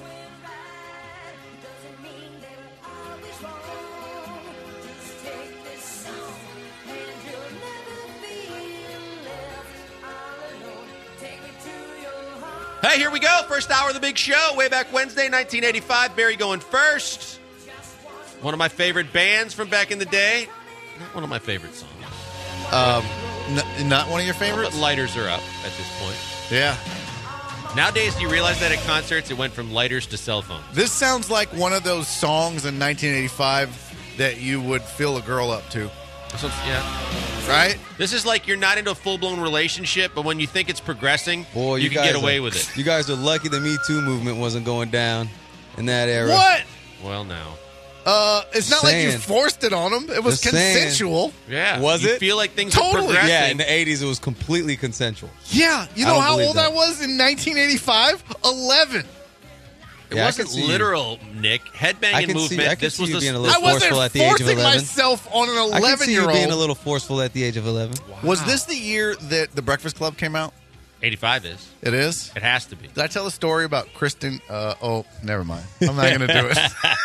Hey, here we go. First hour of the big show. Way Back Wednesday, nineteen eighty-five. Barry going first. One of my favorite bands from back in the day. Not one of my favorite songs. Um, n- not one of your But favorites? lighters are up at this point. Yeah. Nowadays, do you realize that at concerts it went from lighters to cell phones? This sounds like one of those songs in nineteen eighty-five that you would fill a girl up to, So, yeah. right? This is like you're not into a full-blown relationship, but when you think it's progressing, Boy, you, you, can guys get away are, with it. You guys are lucky the Me Too movement wasn't going down in that era. What? Well, now. Uh, it's not like you Saying. forced it on them. It was Just saying. consensual. Yeah. Was you it? feel like things Totally. are progressing. Yeah, in the eighties it was completely consensual. Yeah. You I know don't how believe old that. I was in nineteen eighty-five? eleven. It Yeah, I wasn't can see you. literal, Nick. I Headbanging can see- movement. I can this see was you the being a I little wasn't forceful at the age of forcing eleven. myself on an I can see you eleven-year-old. being a little forceful at the age of eleven. Was this the year that The Breakfast Club came out? eighty-five is. It is? It has to be. Did I tell a story about Kristen? Uh, oh, never mind. I'm not going to do it.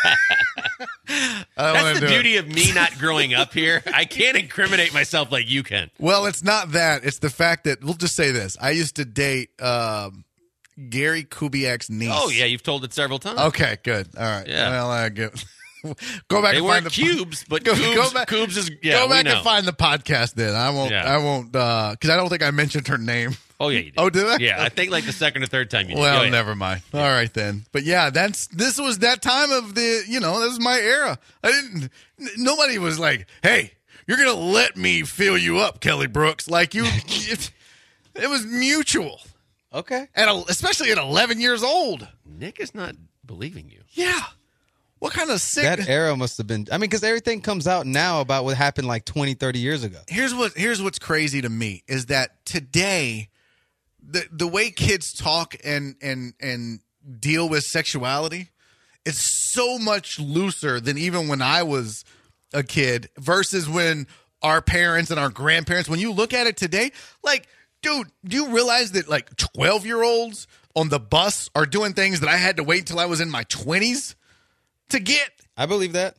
I don't That's wanna the do beauty it. of me not growing up here. I can't incriminate myself like you can. Well, it's not that. It's the fact that, we'll just say this. I used to date um, Gary Kubiak's niece. Oh, yeah, you've told it several times. Okay, good. All right. Yeah. Well, I get. Go back They and weren't find the cubes, but Go- Coobs, go back- Coobs is, yeah, Go we back know. and find the podcast then. I won't. Yeah. I won't. Because I don't think I mentioned her name. Oh, yeah, you did. Oh, did I? Yeah, I think like the second or third time you did. Well, Go ahead. never mind. All right then. But yeah, that's this was that time of the. You know, this is my era. I didn't. n- Nobody was like, "Hey, you're gonna let me fill you up, Kelly Brooks." Like you. it, it was mutual. Okay. At a, especially at eleven years old. Nick is not believing you. Yeah. What kind of sick? That era must have been. I mean, because everything comes out now about what happened like twenty, thirty years ago. here's what here's what's crazy to me is that today the the way kids talk and and and deal with sexuality is so much looser than even when I was a kid versus when our parents and our grandparents, when you look at it today, like, dude, do you realize that like twelve year olds on the bus are doing things that I had to wait until I was in my twenties to get? I believe that.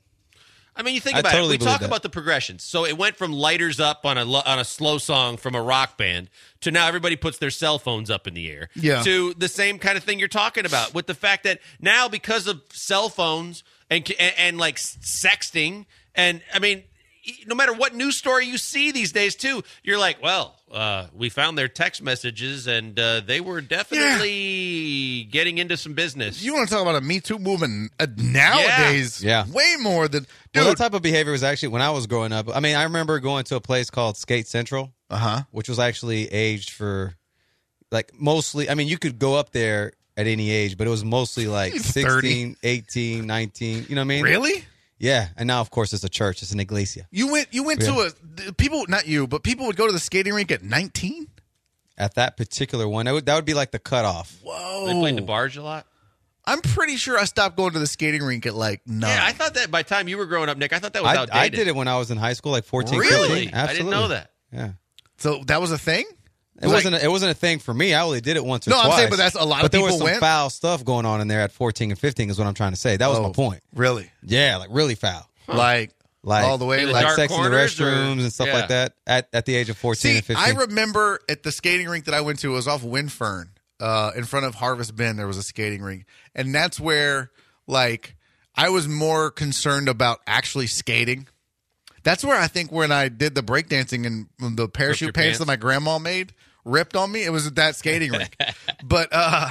I mean, you think I about totally it. We believe talk that. about the progressions. So it went from lighters up on a lo- on a slow song from a rock band to now everybody puts their cell phones up in the air. Yeah. To the same kind of thing you're talking about with the fact that now because of cell phones and and, and like sexting and I mean, no matter what news story you see these days too, you're like, well, uh, we found their text messages and uh, they were definitely getting into some business. You want to talk about a Me Too movement uh, nowadays? Yeah. Way more than dude. Well, that type of behavior was actually when I was growing up. I mean, I remember going to a place called Skate Central, uh huh, which was actually aged for like mostly. I mean, you could go up there at any age, but it was mostly like sixteen, eighteen, nineteen. You know what I mean? Really? Yeah. And now, of course, it's a church. It's an iglesia. You went. You went Yeah. to a people. Not you, but people would go to the skating rink at nineteen. At that particular one, that would, that would be like the cutoff. Whoa! They played the barge a lot. I'm pretty sure I stopped going to the skating rink at like nine. Yeah, I thought that by the time you were growing up, Nick, I thought that was I, outdated. I did it when I was in high school, like fourteen, Really? fifteen. I didn't Absolutely. know that. Yeah. So that was a thing. It wasn't. A, it wasn't a thing for me. I only did it once or No, I'm twice. saying, but that's a lot of But there was people some went. foul stuff going on in there at fourteen and fifteen. Is what I'm trying to say. That was Oh, my point. Really? Yeah, like really foul. Like, Like all the way, In the like dark sex in the corners, or- restrooms and stuff Yeah. like that at, at the age of fourteen See, and fifteen. I remember at the skating rink that I went to, it was off Windfern, uh, in front of Harvest Bend. There was a skating rink, and that's where, like, I was more concerned about actually skating. That's where I think when I did the breakdancing and the your parachute pants pants? that my grandma made ripped on me. It was at that skating rink, but uh,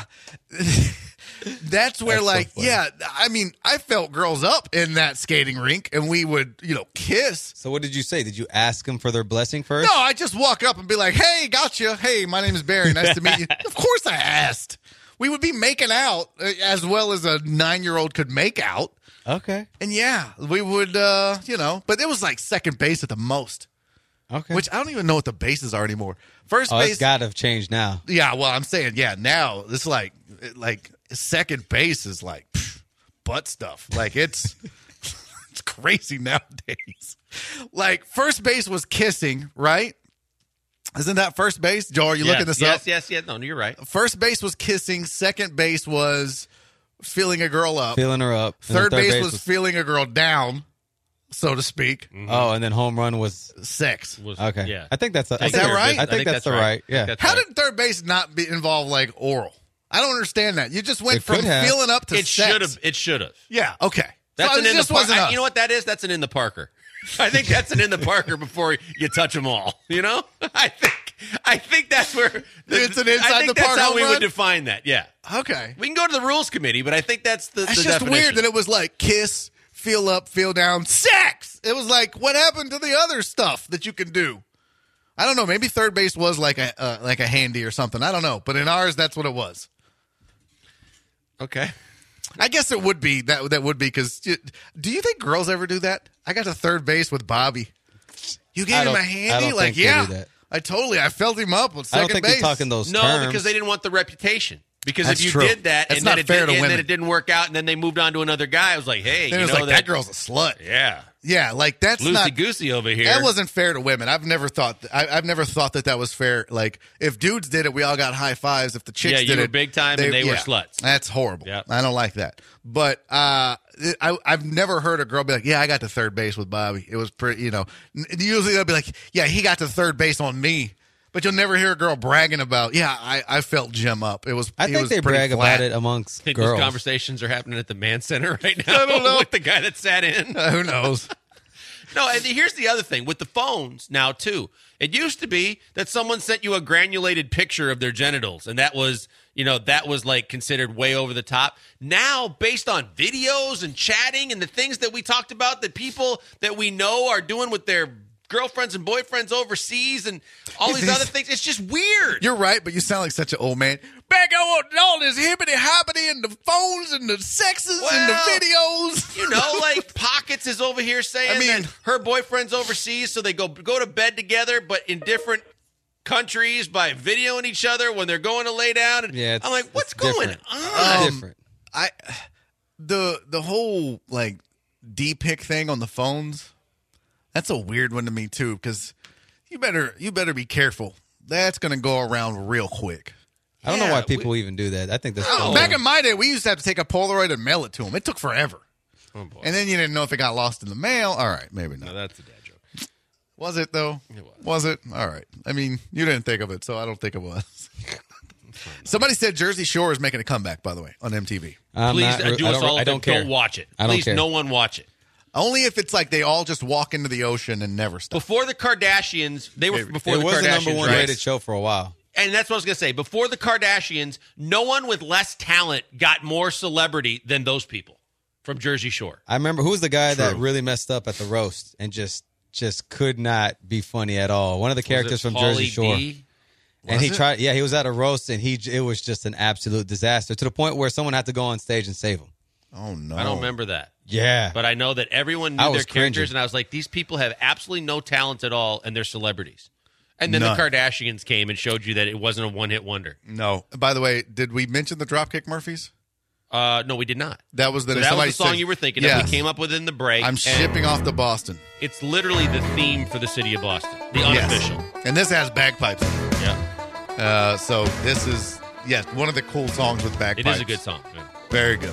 that's where, That's so like, funny. yeah, I mean, I felt girls up in that skating rink, and we would, you know, kiss. So what did you say? Did you ask them for their blessing first? No, I just walk up and be like, "Hey, gotcha. Hey, my name is Barry. Nice to meet you." Of course, I asked. We would be making out uh, as well as a nine-year-old could make out, Okay. and yeah, we would, uh, you know. But it was like second base at the most, Okay. which I don't even know what the bases are anymore. First oh, base, it's got to have changed now. yeah. Well, I'm saying, yeah. Now it's like, like second base is like pff, butt stuff. Like it's, it's crazy nowadays. Like first base was kissing, right? Isn't that first base? Joe, are you yes, looking this yes, up? Yes, yes, No, you're right. First base was kissing. Second base was feeling a girl up. Filling her up. And Third, then base, was, feeling a girl down, so to speak. Oh, and then home run was Sex. Was- okay. Yeah. I think that's. A, I Is think- that right? I think, that's, the right. Yeah. That's How right. did third base not be involve like oral? I don't understand that. You just went It from could have. feeling up to It sex. should have. It should have. Yeah. Okay. That's so an it in the just Parker. wasn't us. You know what that is? That's an in the Parker. I think that's an in the Parker before you touch them all. You know, I think I think that's where the, It's an I inside think the that's park how home we run? would define that. Yeah, Okay. we can go to the rules committee, but I think that's the. That's the just definition. weird that it was like kiss, feel up, feel down, sex. It was like what happened to the other stuff that you can do? I don't know. Maybe third base was like a uh, like a handy or something. I don't know. But in ours, that's what it was. Okay. I guess it would be that. That would be because. Do you think girls ever do that? I got to third base with Bobby. You gave I him don't- a I handy, don't like think they yeah. do that. I totally. I felt him up with I second don't think base. they're talking those No, terms. because they didn't want the reputation. Because That's if you true. did that That's and, not then it, fair did, to and then women. it didn't work out, and then they moved on to another guy, I was like, hey, Then you it was know like that, that girl's a slut. yeah, Yeah, like that's loosey not. goosey over here. That wasn't fair to women. I've never thought. That, I, I've never thought that that was fair. Like if dudes did it, we all got high fives. If the chicks Yeah, you did were it, big time and they were sluts. That's horrible. Yep. I don't like that. But uh, I, I've never heard a girl be like, "Yeah, I got to third base with Bobby. It was pretty." You know, N- usually they'll be like, "Yeah, he got to third base on me." But you'll never hear a girl bragging about, "Yeah, I, I felt Jim up." It was. I he think was they pretty brag flat. about it amongst I think girls. those conversations are happening at the Man Center right now. I don't know. with the guy that sat in. Uh, who knows? No, and here's the other thing with the phones now too. It used to be that someone sent you a granulated picture of their genitals, and that was, you know, that was like considered way over the top. Now, based on videos and chatting and the things that we talked about that people that we know are doing with their girlfriends and boyfriends overseas and all these other things, it's just weird. You're right, but you sound like such an old man. Back on all this hippity hoppity and the phones and the sexes and Well, the videos. You know, like Pockets is over here saying I mean- that her boyfriend's overseas, so they go go to bed together, but in different countries by videoing each other when they're going to lay down. And Yeah, it's- I'm like, what's it's going different. on? It's Um, different. I the the whole like D-pick thing on the phones, that's a weird one to me too, because you better you better be careful. That's going to go around real quick. I don't Yeah, know why people we- even do that. I think that's Oh, dumb. back in my day, we used to have to take a Polaroid and mail it to them. It took forever. Oh, boy. And then you didn't know if it got lost in the mail. All right, maybe not. No, that's a dad joke. Was it, though? It was. Was it? All right. I mean, you didn't think of it, so I don't think it was. Somebody said Jersey Shore is making a comeback, by the way, on M T V. I'm Please not- uh, do I us don't- all a I don't favor. care. Don't watch it. I don't Please, care. no one watch it. Only if it's like they all just walk into the ocean and never stop. Before the Kardashians, they were Maybe. before It the was the Kardashians. number one right? rated show for a while. And that's what I was going to say. Before the Kardashians, no one with less talent got more celebrity than those people from Jersey Shore. I remember who was the guy that True. really messed up at the roast and just just could not be funny at all. One of the characters Was it from Jersey Pauly Shore. D? And Was he it? tried, yeah, he was at a roast, and he it was just an absolute disaster to the point where someone had to go on stage and save him. Oh, no. I don't remember that. Yeah, But I know that everyone knew I their was characters, cringing. and I was like, these people have absolutely no talent at all, and they're celebrities. And then None. the Kardashians came and showed you that it wasn't a one-hit wonder. No. By the way, did we mention the Dropkick Murphys? Uh, no, we did not. That was the So that was somebody the song said- you were thinking Yes. of. We came up with in the break. I'm and shipping off to Boston. It's literally the theme for the city of Boston, the Yes. unofficial. And this has bagpipes. Yeah, Uh, so this is, yes, one of the cool songs with it bagpipes. is a good song. Yeah. Very good.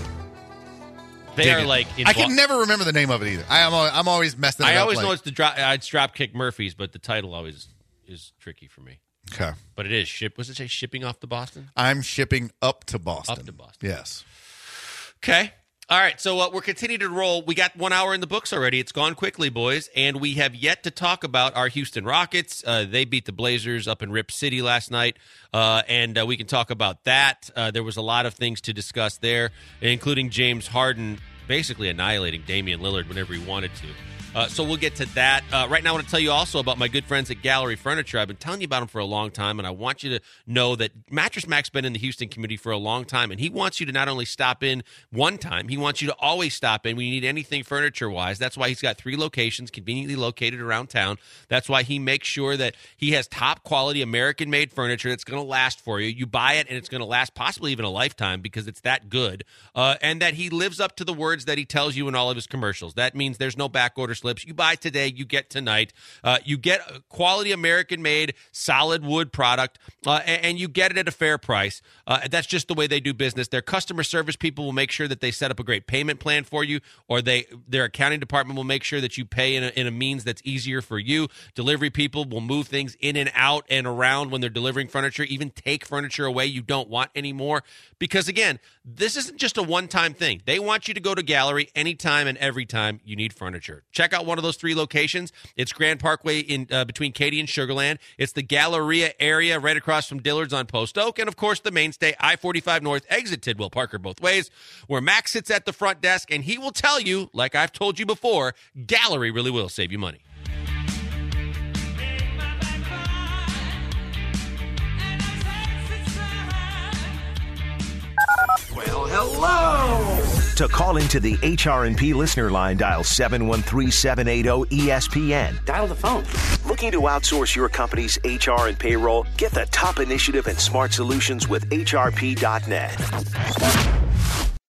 They Dig are it. like. In I Bo- can never remember the name of it either. I am. al- I'm always messing it I up. always like- know it's the drop. Uh, it's Dropkick Murphys, but the title always is tricky for me. Okay. But it is ship. Was it say shipping off to Boston? I'm shipping up to Boston. Up to Boston. Yes. Okay. All right. So uh, we're continuing to roll. We got one hour in the books already. It's gone quickly, boys. And we have yet to talk about our Houston Rockets. Uh, they beat the Blazers up in Rip City last night. Uh, and uh, we can talk about that. Uh, there was a lot of things to discuss there, including James Harden basically annihilating Damian Lillard whenever he wanted to. Uh, so we'll get to that. Uh, right now, I want to tell you also about my good friends at Gallery Furniture. I've been telling you about them for a long time, and I want you to know that Mattress Mac's been in the Houston community for a long time, and he wants you to not only stop in one time, he wants you to always stop in when you need anything furniture-wise. That's why he's got three locations conveniently located around town. That's why he makes sure that he has top-quality American-made furniture that's going to last for you. You buy it, and it's going to last possibly even a lifetime because it's that good, uh, and that he lives up to the words that he tells you in all of his commercials. That means there's no back order slips. You buy today, you get tonight. Uh, you get a quality American-made solid wood product, uh, and, and you get it at a fair price. Uh, that's just the way they do business. Their customer service people will make sure that they set up a great payment plan for you, or they their accounting department will make sure that you pay in a, in a means that's easier for you. Delivery people will move things in and out and around when they're delivering furniture, even take furniture away you don't want anymore. Because, again, this isn't just a one-time thing. They want you to go to Gallery anytime and every time you need furniture. Check out one of those three locations. It's Grand Parkway in uh, between Katy and Sugar Land. It's the Galleria area right across from Dillard's on Post Oak. And, of course, the mainstay, I forty-five North, exit Tidwell Parker both ways, where Max sits at the front desk, and he will tell you, like I've told you before, Gallery really will save you money. Well, hello. To call into the H R and P listener line, dial seven one three, seven eight zero, E S P N. Dial the phone. Looking to outsource your company's H R and payroll? Get the top initiative and smart solutions with H R P dot net.